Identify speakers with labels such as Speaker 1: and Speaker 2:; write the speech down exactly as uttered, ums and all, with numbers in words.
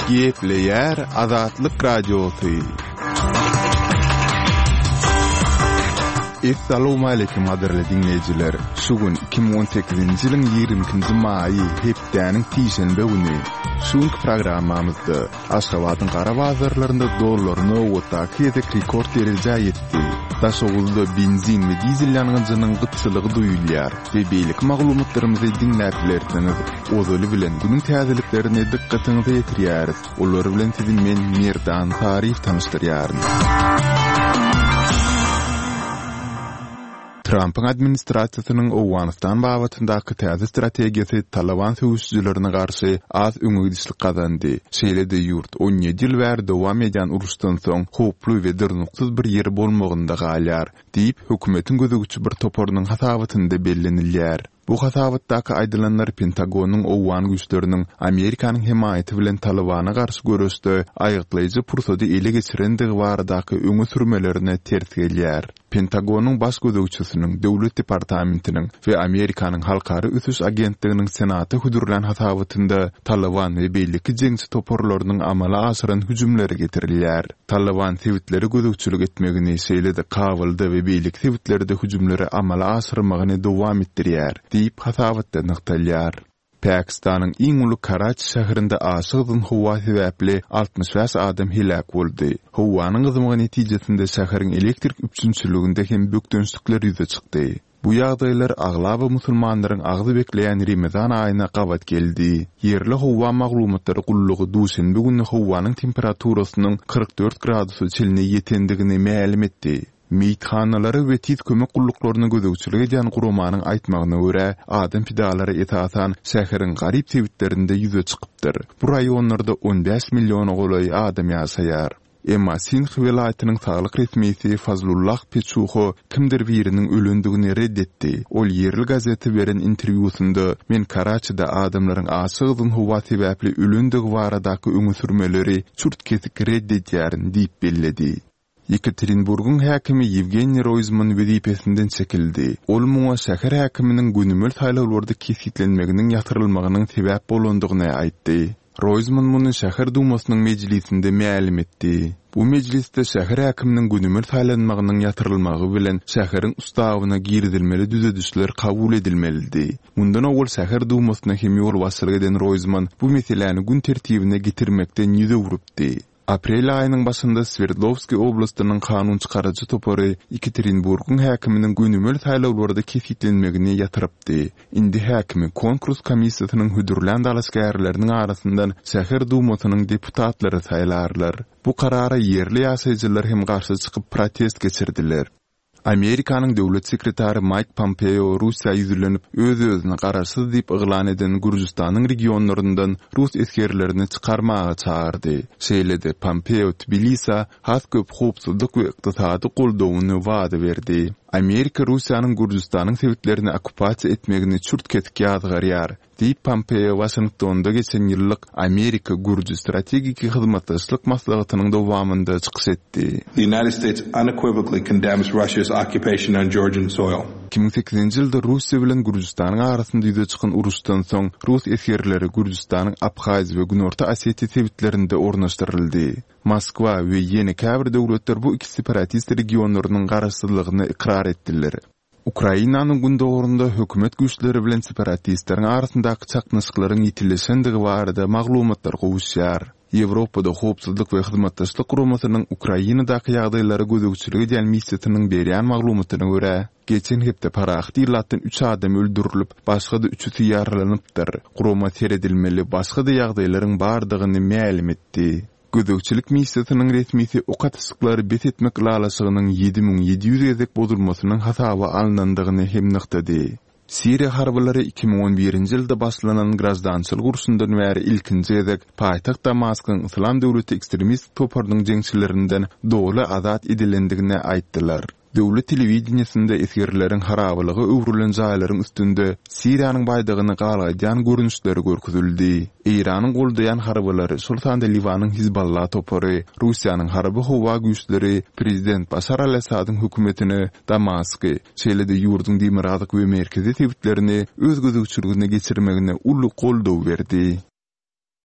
Speaker 1: Gepleyer Azatlyk Radiosu. Assalamu alaykum adirli dinleyijiler. Şugun iki bin on sekizinji ýylyň ýigrimkinji maýy hepdäniň tişenbe güni. Şuňky programmamyzda Aşgabatyň gara bazarlarynda dollaryny otaky edek rekord derejä ýetdi. Daşogulda benzin we dizel ýanynyň gypçylygy duýulýar. Beýlik maglumatlarymyzy dinläplerdiňiz. Ozaly bilen günüň täzeliklerine dikkatiňizi ýetirýäris. Olar bilen sizi men Merdan Tarif tanıştyrýaryn. Trump'ın administrasiýasynyň Awganistan babatyndaky täze strategiýasy Taliban söwüşçülerine garşy az öňüdişlik kazandy. Şeýle-de ýurt on ýedi ýyl bäri dowam edýän uruşdan soň hoply we dyrnyksyz bir ýer bolmagynda galýar diýip hökümetiň gözegçi bir toporunyň hasabatynda bellenilýär. Bu hasabatdaky aýdylanlar Pentagonyň Owgan güýçleriniň Amerikanyň himayeti bilen Talibana garşy görüşde aýyklaýjy pursady ele geçirendigi baradaky öňe sürmelerine ters gelýär. Pentagonyň baş gözegçisiniň, döwlet departamentiniň we Amerikanyň halkary üsüş agentliginiň senaty hudurlan hasabatynda Taliban we beýleki jeňçi toporlarynyň amala aşyran hüjümleri getirilýär. Taliban sewitleri gözegçilik etmegini, şeýle-de Kabulda we beýleki sewitlerde hüjümleri amala aşyrmagyny dowam etdirýär diýip hasabatda nykdalýar. Pakistanyň iň uly Karachi şäherinde aşygdyň howa sebäpli altmış beş adam helak boldy. Howanyň gyzymy netijesinde şäheriň elektrik üçünçiliginde hem bökdönçlikler ýüze çykdy. Bu ýagdaýlar aglaba musulmanlaryň agzy bekleýän Ramazan aýyna gabat geldi. Yerli howa maglumatlary gullugy duşenbe günü howanyň temperaturasynyň kırk dört gradusy çeline ýetendigini ma'lum etdi. Meýithanalary we tit kömek gulluklarına gözegçilik edýän gurumanyň aýtmagyna görä, adam pidalary etasan şäheriň garyp sewitlerinde ýüze çykypdyr. Bu raýonlarda on beş million golay adam ýaşaýar. Emma Sinj welaýatynyň saglyk resmisi Fazlullah Peçuho kimdir biriniň ölendigini reddetdi. Ol yerli gazeti beren interwýusynda men Karaçyda adamlaryň aşygdyň howa sebäpli ölendigi baradaky öňe sürmeleri çurt kesik reddetýärin diýip belledi. Yekaterinburgyň häkimi Yevgeniy Roizman wezipesinden çekildi. Ol muňa şäher häkiminiň günümel saýlawlarda kesitlenmeginiň ýatyrylmagynyň sebäp bolandygyny aýtdy. Roizman muny şäher dumasynyň mejlisinde ma'lum etdi. Bu mejlisde şäher häkiminiň günümel saýlanmagynyň ýatyrylmagy bilen şäheriň ustawyna girdilmeli düzedişler kabul edilmelidi. Mundan owul şäher dumasyna hem ýol başçylyk eden Roizman bu meseleni gün tertibine getirmekden ýüze urupdy. Aprel aýynyň başynda Sverdlovski oblastynyň kanun çykarajy topory Yekaterinburgyň häkiminiň günümel saýlawlarda kesitlenmegini ýatyrypdy. Indi häkimi konkurs komissiýasynyň hüdürlän dalaşgärleriniň arasyndan şäher dumasynyň deputatlary saýlarlar. Bu karara yerli ýaşaýjylar hem garşy çykyp protest geçirdiler. Amerikanyň döwlet sekretary Mike Pompeo Russiýa ýüzlenip öz-özüne garaşsyz diýip yglan eden Gürjistanyň regionlaryndan Rus eskerlerini çykarmaga çağırdy. Şeýle-de Pompeo Tbilisi has köp howpsuzlyk we ykdysady goldawyny wada berdi. Amerika Russiýanyň Gürjistanyň sewitlerini okupasiýa etmegini çurt ketki ýazgarýar. diýip Pompeo Washingtonda geçen ýyllyk Amerika-Gürji strategik hyzmatdaşlyk maslahatynyň dowamynda çykyş etdi.
Speaker 2: The United States unequivocally condemns Russia's occupation on Georgian soil.
Speaker 1: iki bin sekizinji ýylda Russiýa bilen Gürjistanyň arasynda ýüze çykan uruşdan soň Rus eskerleri Gürjistanyň Abxaziýa we Günorta Osetiýa sewitlerinde ornaşdyryldy. Moskwa we ýene käbir döwletler bu iki separatist regionlarynyň garaşsyzlygyny ikrar etdiler. Ukrainanyň gündogorunda hökümet güýçleri bilen separatistleriň arasyndaky çaknaşyklaryň ýitileşendigi barada maglumatlar gowuşýar. Ýewropada howpsuzlyk we hyzmatdaşlyk guramasynyň Ukrainadaky ýagdaýlary gözegçilik edýän missiýasynyň berýän maglumatyna görä, geçen hepde Paraxda ýylatdan üç adam öldürilip, başga da üçüsi ýaralanypdyr. Gurama seredilmeli, başga da ýagdaýlaryň bardygyny ma'lum etdi. Gözegçilik missiýasynyň resmisi okatyşyklary bet etmek lalasygynyň ýedi miň ýedi ýüz gezek bozulmasynyň hasaba alynandygyny hem nykdady. Siriýa harbylary iki bin on birinji ýylda başlanan grazdançylyk uruşundan bäri ilkinji gezek paýtaxt Damaskyň Islam döwleti ekstremist toparynyň jeňçilerinden dowla azat edilendigine aýtdylar. Döwlet telewizionyasynda eskerleriň harabalygy öwrülen jaýlaryň üstünde Siriýanyň baýdygyny galgaýan görünüşleri görkezildi. Iranyň goldaýan harbylary Sultanda Liwanyň Hizballah topary, Russiýanyň harby howa güýçleri prezident Bashar al-Asadyň hökümetini Damasky, şeýle-de ýurduň demirgazyk we merkezi tewitlerini öz gözegçiligine geçirmegine uly goldaw berdi.